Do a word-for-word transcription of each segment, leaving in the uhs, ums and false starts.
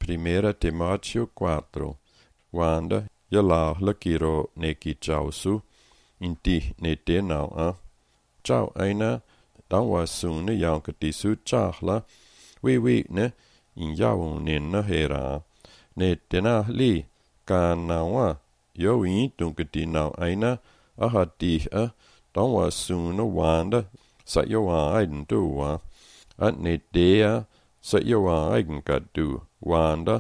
Primeira Timóteo quatro. Wanda yala lakiro neki chausu inti ne te nau a. Chau aina dawa sune yang ketisu chahla we we ne in yau ne na hera ne te na li ka nawa yo in tunkati nau aina ahati a dawa sune wanda sa yo aiden tuwa at ne dea sa yo aiden kadu wanda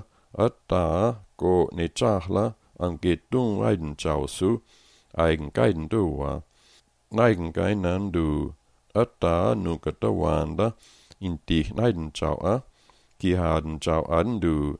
atta ko ne chahla anke tung aiden chausu aiden kaiden tuwa naiden kainan du atta nukata wanda inti naiden chau a ki haden chau aden du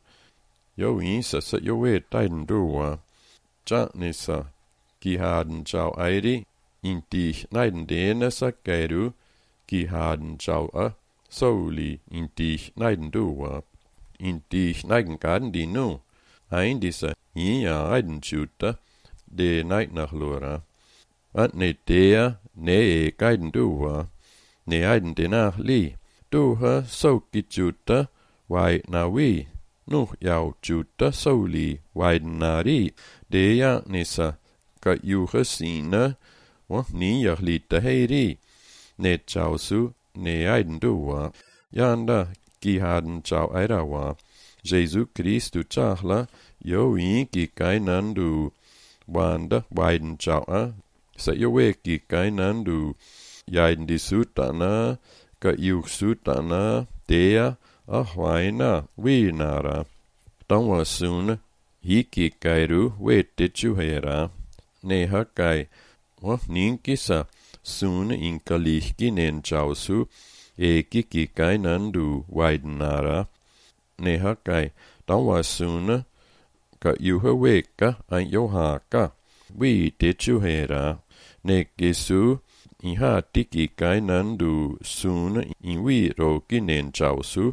yo in sa sa yo we taiden tuwa cha nisa ki haden chau aidi inti naiden dena sa kairu ki haden chau a soli inti naiden tuwa inti naiden kaden di nu ein disa ja aiden chuta de naid nach lora at ne dea ne e kaiden duwa ne aiden de nach li du ha so ki chuta wai na wi nu yau chuta soli wai na ri de ja nisa ka yu gesina wa ni ja li te heri ne chau su ne aiden duwa yanda ki haden chau airawa Jesu Christu chahla yo in ki kainandu wanda waiden chau a sa yo we ki kainandu yaiden di sutana ka yuk sutana dea a hwaina winara tangwa sun hi ki kairu we te chuhera ne hakai wa ninkisa sun in kalihki nen chau su e ki ki kainandu waidenara ne hakai tangwa sun ka yuha weka an yoha ka wi te chuhera ne kisu in ha tiki kainandu sun in wi ro kinen chausu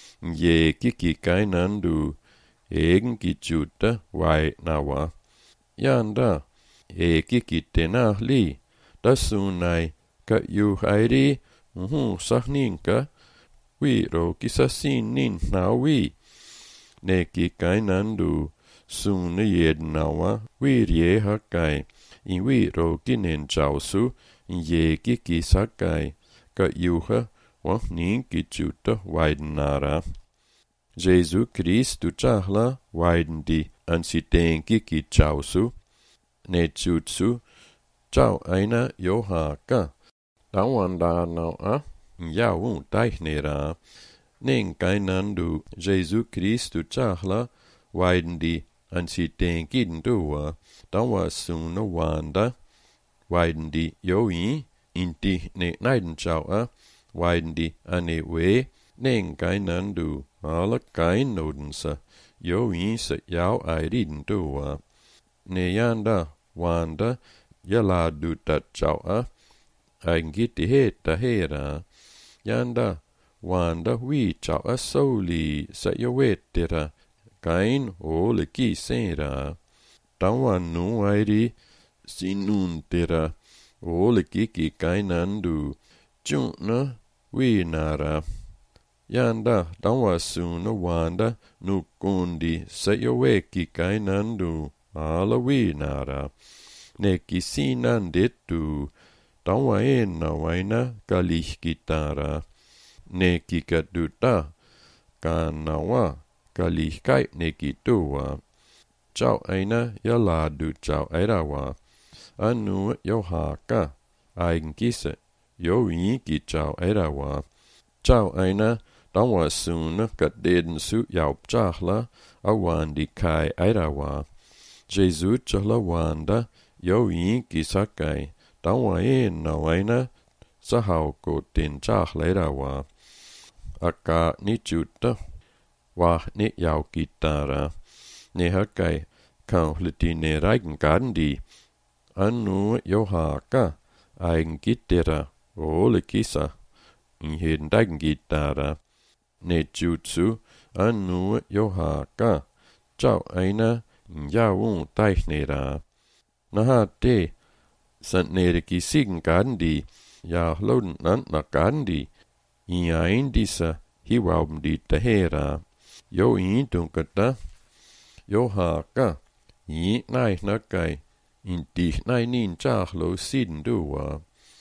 ye kiki kainandu egen ki chuta wai nawa yanda e kiki tena li da sunai ka yuhairi uhu sahninka wi ro kisasin nin na wi ne ki kainandu sun yed nawa wi ye hakai in wi ro kinen chausu in ye ki ki sakai ka yuha wa nin ki chuta waidenara Jesu Christu chahla waidendi an si ten ki ki chausu ne chutsu chau aina yoha ka tawanda nau a ya un taichnera nen kainandu Jesu Christu chahla waidendi an si ten kinduwa tawa suna wanda waidendi yo in inti ne naiden chau a waidendi ane we nen kainandu ala kain nodensa yo in sa yau airiden tuwa ne yanda wanda yala du tat chau a aingiti heta hera yanda wanda wi chau a soli sa yo wetera kain ole ki sera tawa nu airi sinuntera ole ki ki kainandu chuna wi nara yanda tawa suna wanda nu kundi sa yo we ki kainandu ala wi nara ne ki sinandetu tawa ena waina kalih kitara ne ki kaduta kanawa kalih kai ne ki tuwa chau aina yaladu chau airawa anu yohaka ainkise yo in ki chau airawa chau aina tawa suna kadeden su yau chahla awandi kai airawa Jesu chahla wanda yo in ki sakai tawa ena waina sahau ko ten chahla airawa aka ni chuta wa ne yau kitara ne hakai kan hlitine reigen gandi anu yohaka eigen gittera ole kisa in heden deigen gitara ne jutsu anu yohaka chau aina yau taichnera naha te sant nere ki sigen gandi ja loden an na gandi in ein disa hiwauben di tahera yo in dunkata, yo haka, i nej nakai, in di nej nin chach lo sin duwa.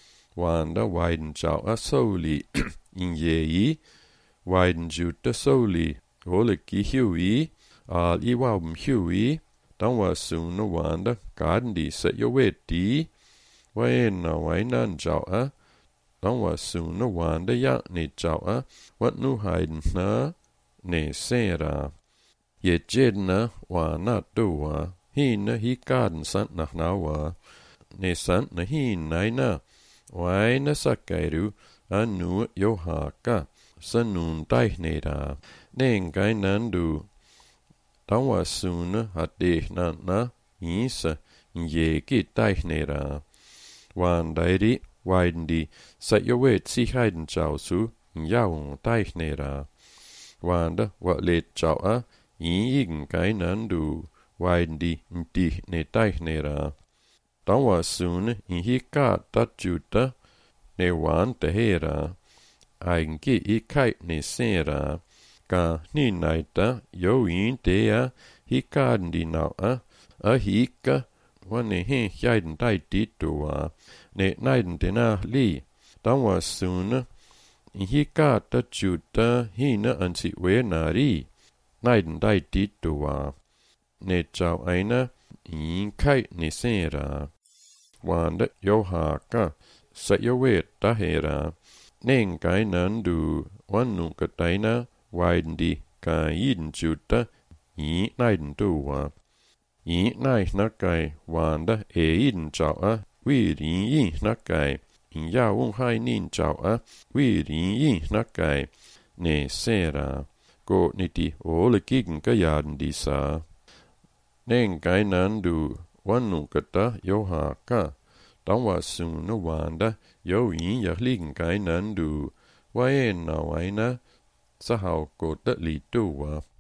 Wanda widen chau a soli, in ye i, widen juta soli, ole ki hui, al i wabum hui, dan was soon no wanda, garden di set yo wet di, wain na wainan chau a, dan was soon no wanda ya ne chau a, wat nu heiden na, ne sera. Ye jedna wa na duwa, hin na hi garden sant nach na wa, ne sant na hin na na, waina sakairu, anu yo haka, sanun taineda, nen gai nandu. Dan was soon hat de na na, isa, ye ki taineda. Wan dairi, widen di, set yo wet si heiden chau su, yaung taineda. Wanda, wat let chau a, igen gai nandu, widen di, di ne taineda. Dan was soon in hi ka dat juta, ne wan te hera. Aingi i kai ne sera, ka ni naita yo in dea hi kaden di nau a, a hi ka, wane he jaiden dai ditua, ne naiden dena li, dan was soon, in hi ka da juta hi na ansi we na ri, naiden dai ditua, ne chau aina, in kai ne sera. Wanda yo haka, sa yo wet da hera, nen gai nandu, wan nu ka taina, widen di, ka yin juta, i naiden duwa. I nai nakai, wanda e yin chau a, wi rin yin nakai, in ya un hai nin chau a, wi rin yin nakai, ne sera, go ni di ole kigen ka yaden di sa. Nen gai nandu, wan nu ka ta yo haka, dan was soon no wanda, yo in ya ligen gai nandu, waen na waina, sa hau go da li duwa.